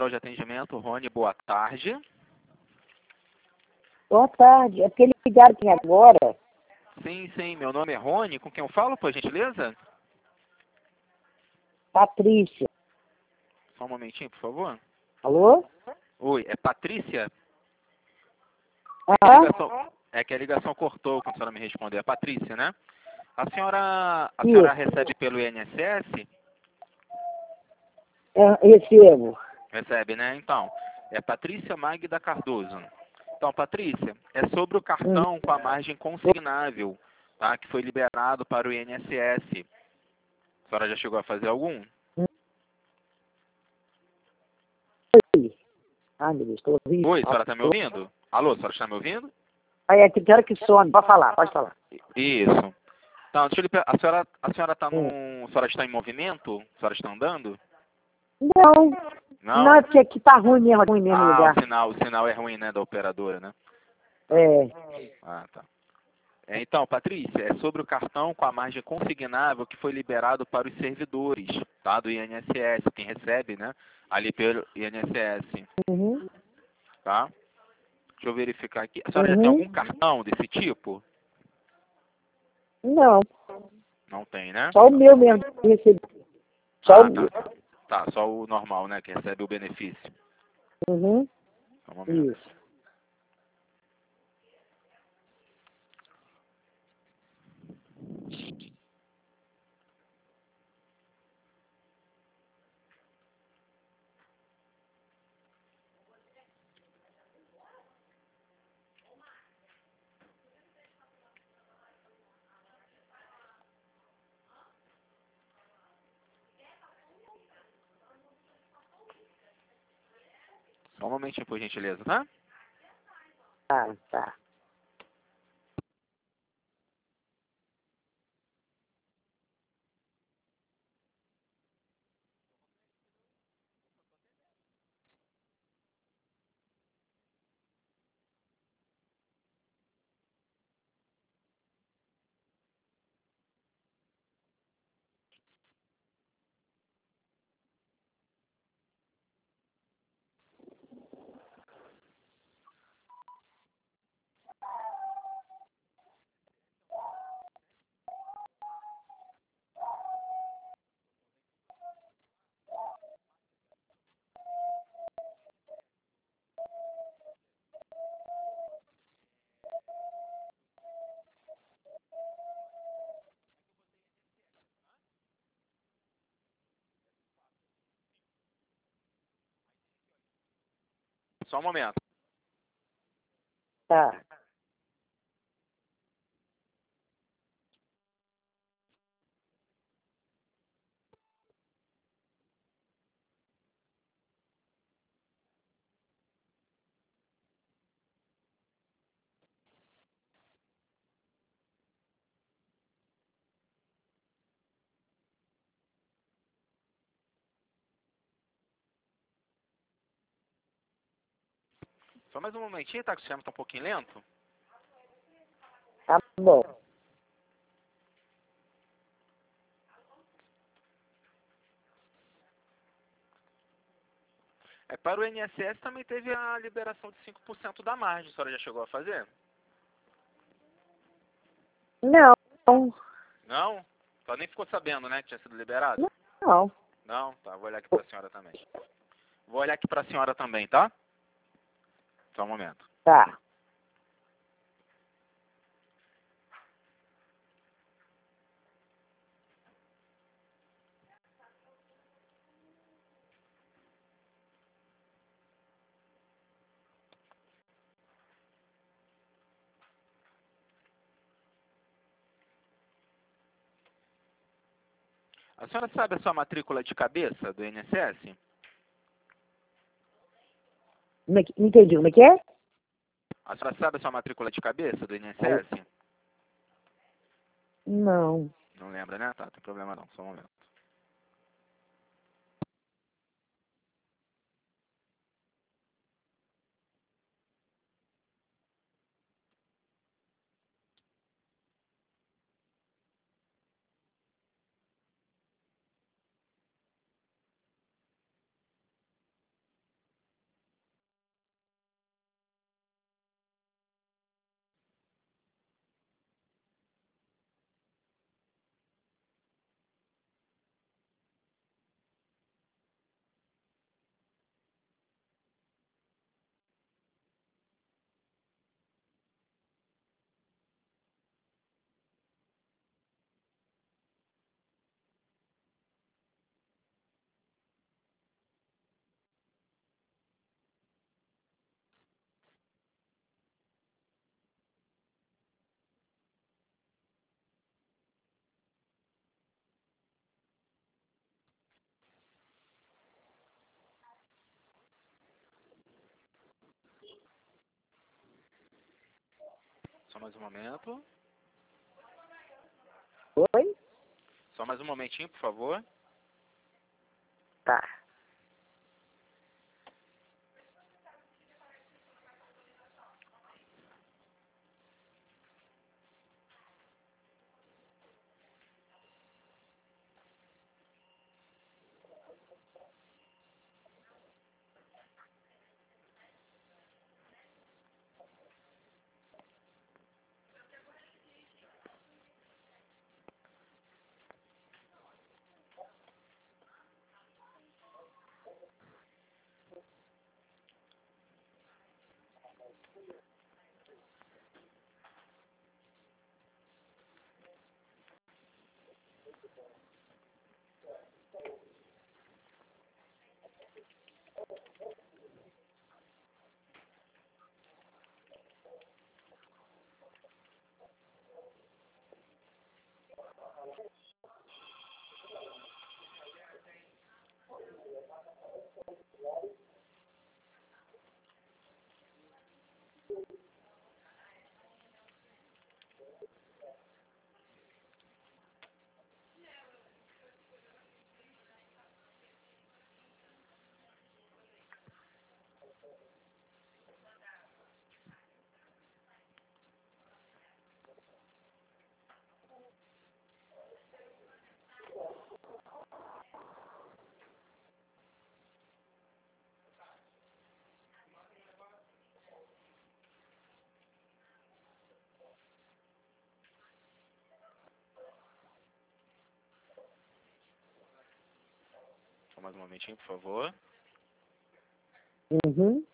Central de Atendimento, Rony, boa tarde. Boa tarde. É porque eles ligaram aqui agora. Sim, meu nome é Rony, com quem eu falo, por gentileza? Patrícia. Só um momentinho, por favor. Alô? Oi, é Patrícia? Ah, É que a ligação cortou quando a senhora me respondeu. É Patrícia, né? A senhora isso. recebe pelo INSS? Recebo. Recebe, né? Então, é Patrícia Magda Cardoso. Então, Patrícia, é sobre o cartão com a margem consignável, tá? Que foi liberado para o INSS. A senhora já chegou a fazer algum? Ai, meu Deus, estou ouvindo. Oi, a senhora está me ouvindo? Alô, a senhora está me ouvindo? Aí é que quero que some. Pode falar, pode falar. Isso. Então, deixa eu lhe a senhora está a senhora está em movimento? A senhora está andando? Não, Não? não é porque aqui tá ruim mesmo o Ah, lugar. o sinal é ruim, né, da operadora, né? É. Ah, tá. Então, Patrícia, é sobre o cartão com a margem consignável que foi liberado para os servidores, tá, do INSS, quem recebe, né, ali pelo INSS, Uhum. tá? Deixa eu verificar aqui. A senhora já tem algum cartão desse tipo? Não, Não tem, né? só o meu mesmo que recebi. Só o Ah, meu. tá. Tá, só o normal, né, que recebe o benefício. Uhum. Só um momento. Isso. Só um momentinho, por gentileza, tá? Tá. Só um momento. Tá. Só mais um momentinho, tá? Que o sistema tá um pouquinho lento. Tá bom. Para o INSS também teve a liberação de 5% da margem. A senhora já chegou a fazer? Não. Não? Só nem ficou sabendo, né, que tinha sido liberado? Não. Não? Tá, vou olhar aqui para a senhora também. Vou olhar aqui para a senhora também, tá? Só um momento. Tá. A senhora sabe a sua matrícula de cabeça do INSS? Não entendi. Como é que é? A senhora sabe a sua matrícula de cabeça do INSS? Não. Não lembra, né? Tá, não tem problema não. Só um momento. mais um momento. Oi? Só mais um momentinho, por favor. Tá. Só mais um momentinho, por favor. Uhum.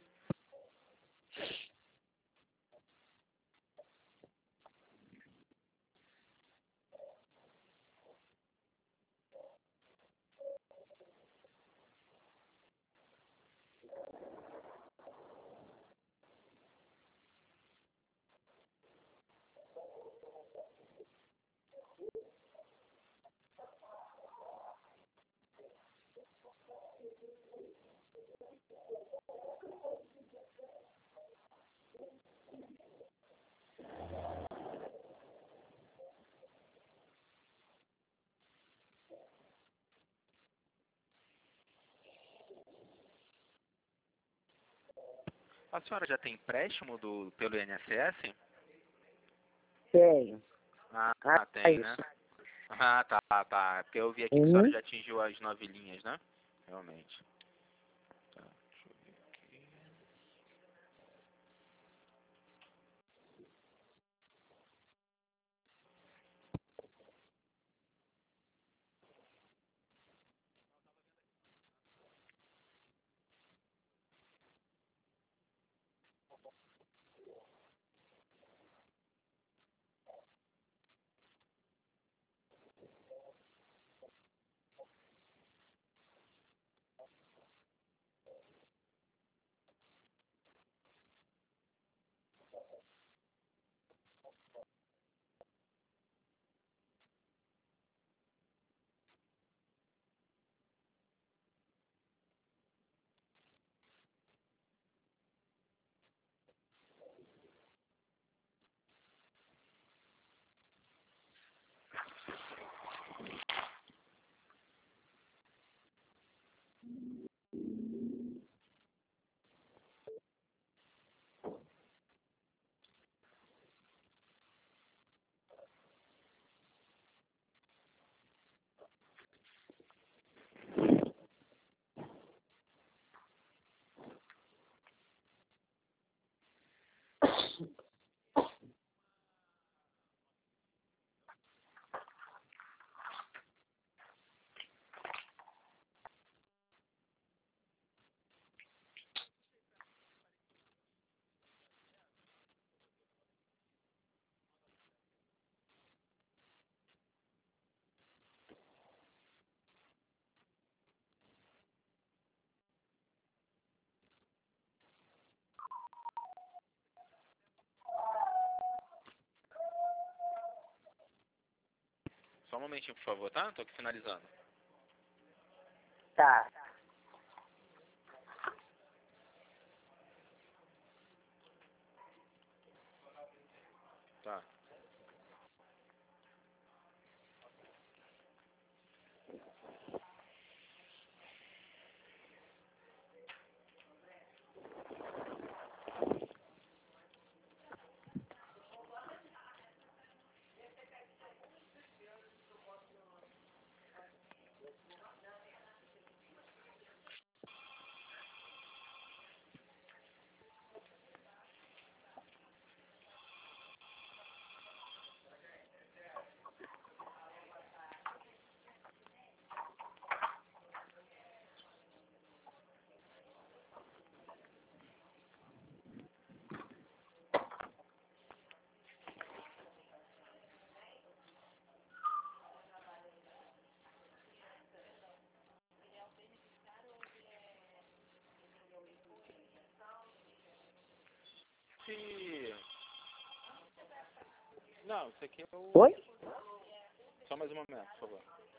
A senhora já tem empréstimo pelo INSS? Tenho. Tem, né? Isso. Tá. Porque eu vi aqui que a senhora Uhum. já atingiu as 9 linhas, né? Realmente. Tá, deixa eu ver aqui. Só um momentinho, por favor, tá? Tô aqui finalizando. Tá. Não, isso aqui é o... Oi? Só mais um momento, por favor.